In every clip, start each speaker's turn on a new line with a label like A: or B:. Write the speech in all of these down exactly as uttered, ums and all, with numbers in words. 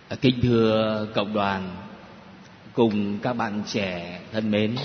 A: Kính thưa cộng đoàn cùng các bạn trẻ thân mến,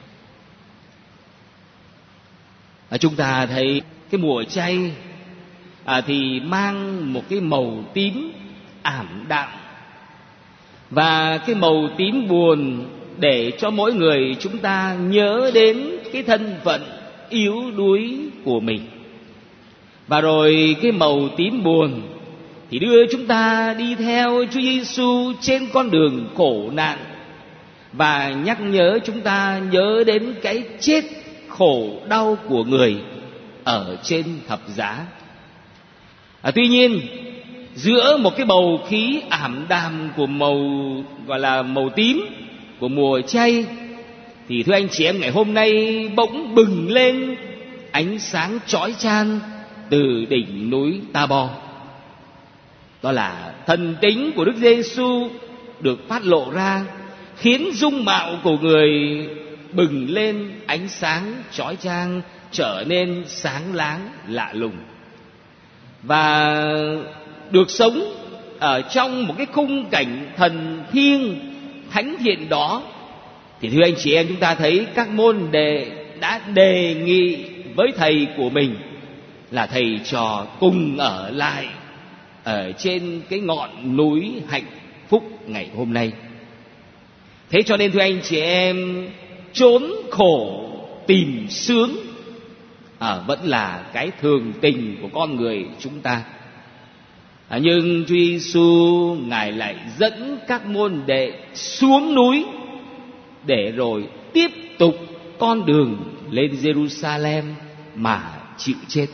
A: chúng ta thấy cái mùa chay à, thì mang một cái màu tím ảm đạm, và cái màu tím buồn để cho mỗi người chúng ta nhớ đến cái thân phận yếu đuối của mình. Và rồi cái màu tím buồn thì đưa chúng ta đi theo Chúa Giêsu trên con đường khổ nạn, và nhắc nhớ chúng ta nhớ đến cái chết khổ đau của người ở trên thập giá. À, tuy nhiên giữa một cái bầu khí ảm đạm của màu gọi là màu tím của mùa chay, thì thưa anh chị em, ngày hôm nay bỗng bừng lên ánh sáng chói chang từ đỉnh núi Ta-bo. Đó là thần tính của Đức Giêsu được phát lộ ra, khiến dung mạo của người bừng lên ánh sáng chói chang, trở nên sáng láng lạ lùng, và được sống ở trong một cái khung cảnh thần thiêng thánh thiện đó. Thì thưa anh chị em, chúng ta thấy các môn đệ đã đề nghị với thầy của mình là thầy trò cùng ở lại ở trên cái ngọn núi hạnh phúc ngày hôm nay. Thế cho nên thưa anh chị em, trốn khổ tìm sướng à, vẫn là cái thường tình của con người chúng ta. À, nhưng Chúa Giêsu Ngài lại dẫn các môn đệ xuống núi để rồi tiếp tục con đường lên Jerusalem mà chịu chết.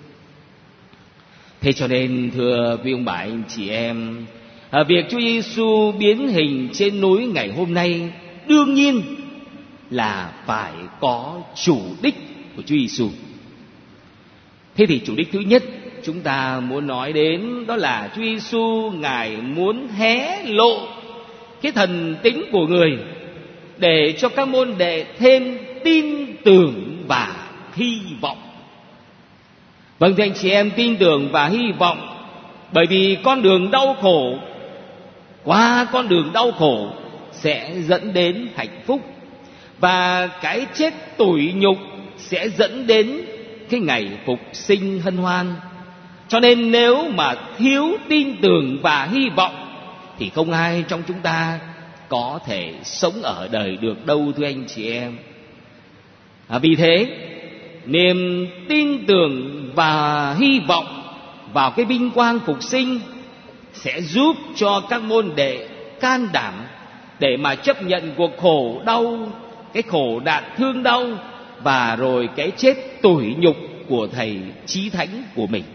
A: Thế cho nên thưa quý ông bà anh chị em, à, việc Chúa Giêsu biến hình trên núi ngày hôm nay đương nhiên là phải có chủ đích của Chúa Giêsu. Thế thì chủ đích thứ nhất chúng ta muốn nói đến đó là Chúa Giêsu Ngài muốn hé lộ cái thần tính của người để cho các môn đệ thêm tin tưởng và hy vọng. Vâng thưa anh chị em, tin tưởng và hy vọng, bởi vì con đường đau khổ, qua con đường đau khổ sẽ dẫn đến hạnh phúc, và cái chết tủi nhục sẽ dẫn đến cái ngày phục sinh hân hoan. Cho nên nếu mà thiếu tin tưởng và hy vọng thì không ai trong chúng ta có thể sống ở đời được đâu thưa anh chị em. À, vì thế niềm tin tưởng và hy vọng vào cái vinh quang phục sinh sẽ giúp cho các môn đệ can đảm để mà chấp nhận cuộc khổ đau, cái khổ nạn thương đau, và rồi cái chết tủi nhục của thầy chí thánh của mình.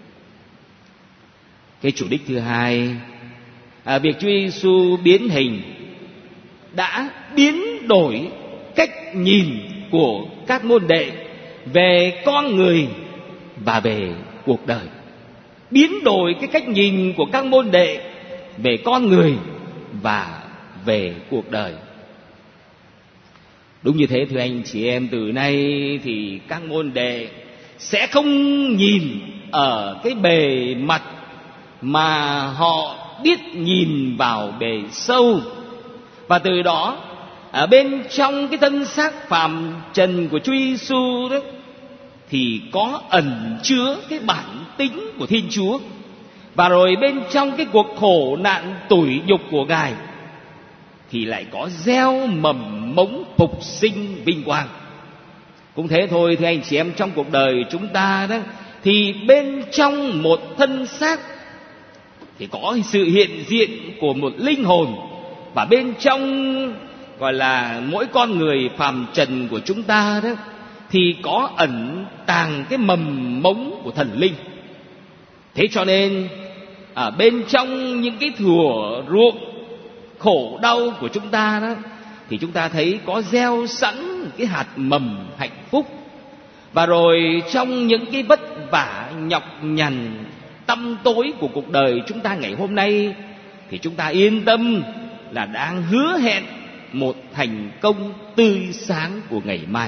A: Cái chủ đích thứ hai, à, việc Chúa Giêsu biến hình đã biến đổi cách nhìn của các môn đệ về con người và về cuộc đời. Biến đổi cái cách nhìn của các môn đệ về con người và về cuộc đời. Đúng như thế thưa anh chị em, từ nay thì các môn đệ sẽ không nhìn ở cái bề mặt, mà họ biết nhìn vào bề sâu. Và từ đó ở bên trong cái thân xác phàm trần của Chúa Giêsu đó thì có ẩn chứa cái bản tính của Thiên Chúa, và rồi bên trong cái cuộc khổ nạn tủi nhục của Ngài thì lại có gieo mầm mống phục sinh vinh quang. Cũng thế thôi thưa anh chị em, trong cuộc đời chúng ta đó thì bên trong một thân xác thì có sự hiện diện của một linh hồn, và bên trong gọi là mỗi con người phàm trần của chúng ta đó thì có ẩn tàng cái mầm mống của thần linh. Thế cho nên ở bên trong những cái thửa ruộng khổ đau của chúng ta đó thì chúng ta thấy có gieo sẵn cái hạt mầm hạnh phúc. Và rồi trong những cái vất vả nhọc nhằn tăm tối của cuộc đời chúng ta ngày hôm nay thì chúng ta yên tâm là đang hứa hẹn một thành công tươi sáng của ngày mai.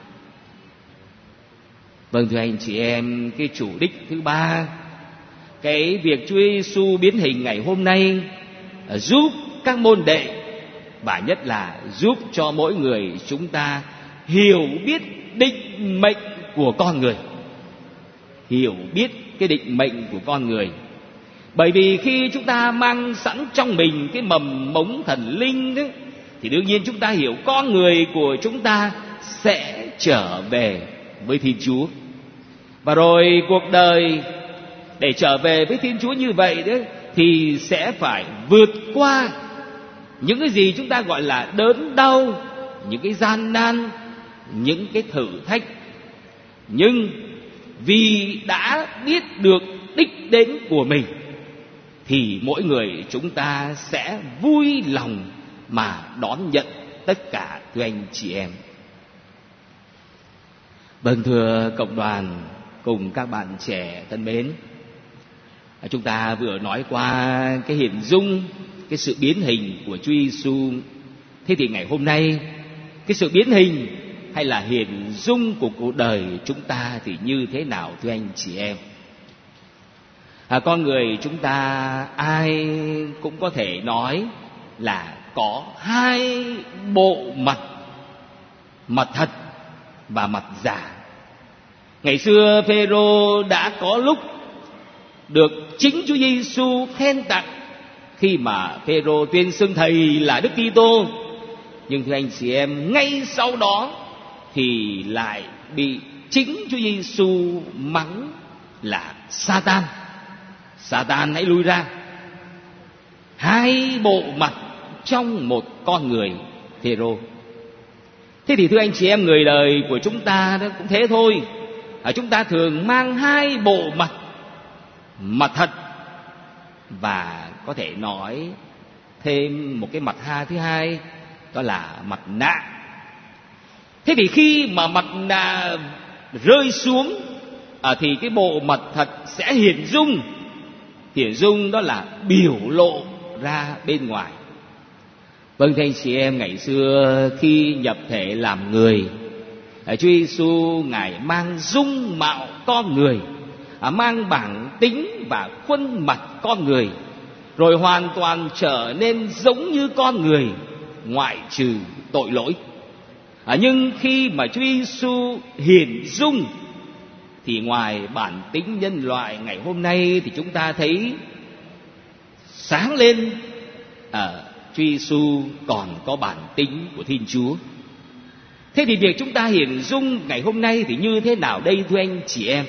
A: Vâng thưa anh chị em, cái chủ đích thứ ba, cái việc Chúa Giêsu biến hình ngày hôm nay giúp các môn đệ, và nhất là giúp cho mỗi người chúng ta hiểu biết định mệnh của con người. Hiểu biết cái định mệnh của con người. Bởi vì khi chúng ta mang sẵn trong mình cái mầm mống thần linh đó, thì đương nhiên chúng ta hiểu con người của chúng ta sẽ trở về với Thiên Chúa. Và rồi cuộc đời để trở về với Thiên Chúa như vậy đó, thì sẽ phải vượt qua những cái gì chúng ta gọi là đớn đau, những cái gian nan, những cái thử thách. Nhưng vì đã biết được đích đến của mình, thì mỗi người chúng ta sẽ vui lòng mà đón nhận tất cả, thưa anh chị em. Vâng, thưa cộng đoàn cùng các bạn trẻ thân mến, chúng ta vừa nói qua cái hiện dung, cái sự biến hình của Chúa Giêsu. Thế thì ngày hôm nay, cái sự biến hình hay là hiện dung của cuộc đời chúng ta thì như thế nào, thưa anh chị em? À, con người chúng ta ai cũng có thể nói là có hai bộ mặt, mặt thật và mặt giả. Ngày xưa Phêrô đã có lúc được chính Chúa Giêsu khen tặng khi mà Phêrô tuyên xưng thầy là Đức Kitô. Nhưng thưa anh chị em, ngay sau đó thì lại bị chính Chúa Giêsu mắng là Sa-tan. Sa-tan hãy lui ra. Hai bộ mặt trong một con người Phêrô. Thế thì thưa anh chị em, người đời của chúng ta đó cũng thế thôi. À, chúng ta thường mang hai bộ mặt, mặt thật và có thể nói thêm một cái mặt ha thứ hai, đó là mặt nạ. Thế thì khi mà mặt nạ rơi xuống à, thì cái bộ mặt thật sẽ hiển dung. Hiển dung đó là biểu lộ ra bên ngoài. Vâng, thưa anh chị em, ngày xưa khi nhập thể làm người, Chúa Giêsu Ngài mang dung mạo con người, mang bản tính và khuôn mặt con người, rồi hoàn toàn trở nên giống như con người, ngoại trừ tội lỗi. À, nhưng khi mà Chúa Giêsu hiển dung thì ngoài bản tính nhân loại ngày hôm nay thì chúng ta thấy sáng lên, à, Chúa Giêsu còn có bản tính của Thiên Chúa. Thế thì việc chúng ta hiển dung ngày hôm nay thì như thế nào đây, thưa anh chị em?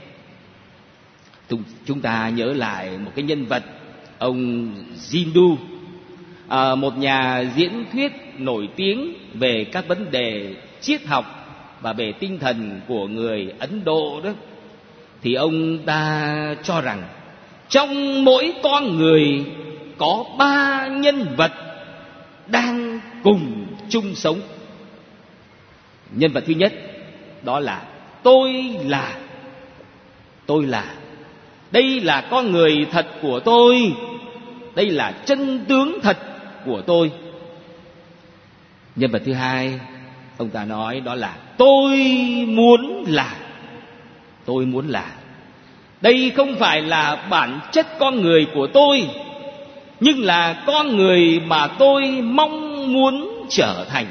A: Chúng ta nhớ lại một cái nhân vật, ông Hindu, à, một nhà diễn thuyết nổi tiếng về các vấn đề triết học và về tinh thần của người Ấn Độ đó. Thì ông ta cho rằng trong mỗi con người có ba nhân vật đang cùng chung sống. Nhân vật thứ nhất đó là tôi là. Tôi là. Đây là con người thật của tôi. Đây là chân tướng thật của tôi. Nhân vật thứ hai, ông ta nói đó là tôi muốn là. Tôi muốn là. Đây không phải là bản chất con người của tôi, nhưng là con người mà tôi mong muốn trở thành.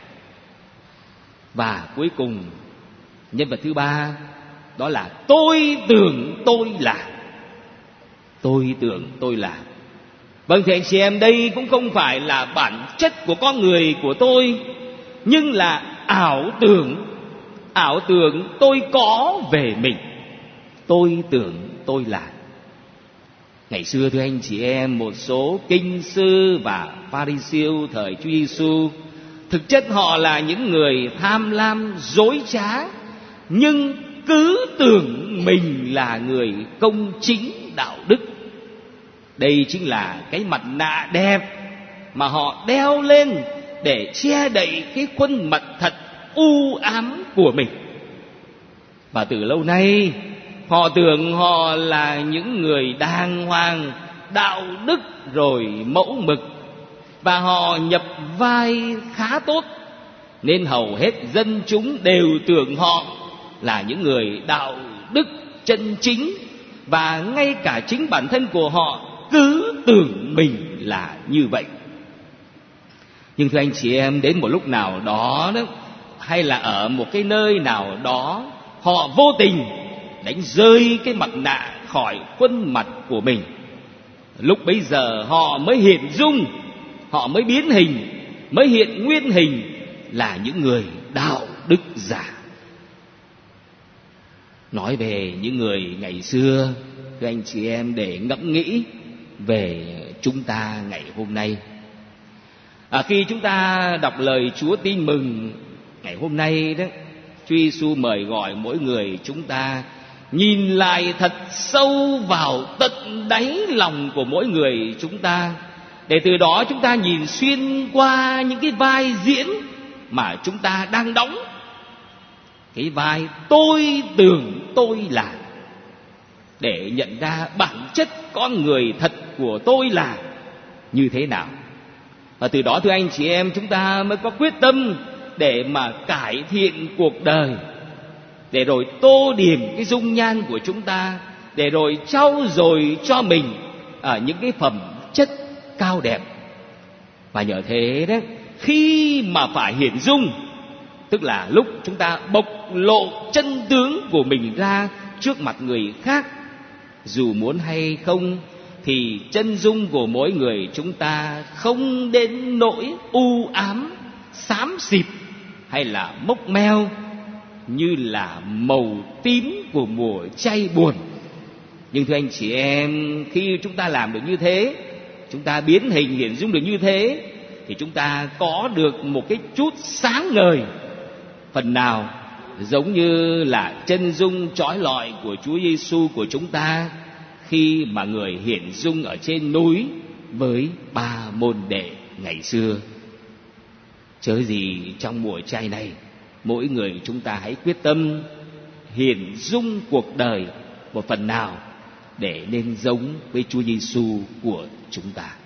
A: Và cuối cùng, nhân vật thứ ba đó là tôi tưởng tôi là. Tôi tưởng tôi là. Vâng, thì anh chị em, đây cũng không phải là bản chất của con người của tôi, nhưng là ảo tưởng. Ảo tưởng tôi có về mình. Tôi tưởng tôi là. Ngày xưa thưa anh chị em, một số kinh sư và Pha-ri-siêu thời Chúa Giêsu, thực chất họ là những người tham lam, dối trá, nhưng cứ tưởng mình là người công chính đạo đức. Đây chính là cái mặt nạ đẹp mà họ đeo lên để che đậy cái khuôn mặt thật u ám của mình. Và từ lâu nay họ tưởng họ là những người đàng hoàng, đạo đức rồi mẫu mực, và họ nhập vai khá tốt, nên hầu hết dân chúng đều tưởng họ là những người đạo đức chân chính. Và ngay cả chính bản thân của họ cứ tưởng mình là như vậy. Nhưng thưa anh chị em, đến một lúc nào đó đó, hay là ở một cái nơi nào đó, họ vô tình đánh rơi cái mặt nạ khỏi khuôn mặt của mình. Lúc bấy giờ họ mới hiện dung, họ mới biến hình, mới hiện nguyên hình là những người đạo đức giả. Nói về những người ngày xưa, thưa anh chị em, để ngẫm nghĩ về chúng ta ngày hôm nay. À, khi chúng ta đọc lời Chúa Tin Mừng ngày hôm nay đó, Chúa Giêsu mời gọi mỗi người chúng ta nhìn lại thật sâu vào tận đáy lòng của mỗi người chúng ta, để từ đó chúng ta nhìn xuyên qua những cái vai diễn mà chúng ta đang đóng. Cái vai tôi tưởng tôi là, để nhận ra bản chất con người thật của tôi là như thế nào. Và từ đó thưa anh chị em, chúng ta mới có quyết tâm để mà cải thiện cuộc đời, để rồi tô điểm cái dung nhan của chúng ta, để rồi trau dồi cho mình ở những cái phẩm chất cao đẹp. Và nhờ thế đấy, khi mà phải hiển dung, tức là lúc chúng ta bộc lộ chân tướng của mình ra trước mặt người khác, dù muốn hay không, thì chân dung của mỗi người chúng ta không đến nỗi u ám, xám xịt hay là mốc meo như là màu tím của mùa chay buồn. Nhưng thưa anh chị em, khi chúng ta làm được như thế, chúng ta biến hình hiện dung được như thế, thì chúng ta có được một cái chút sáng ngời, phần nào giống như là chân dung chói lọi của Chúa Giêsu của chúng ta khi mà người hiển dung ở trên núi với ba môn đệ ngày xưa. Chớ gì trong mùa chay này, mỗi người chúng ta hãy quyết tâm hiển dung cuộc đời một phần nào để nên giống với Chúa Giêsu của chúng ta.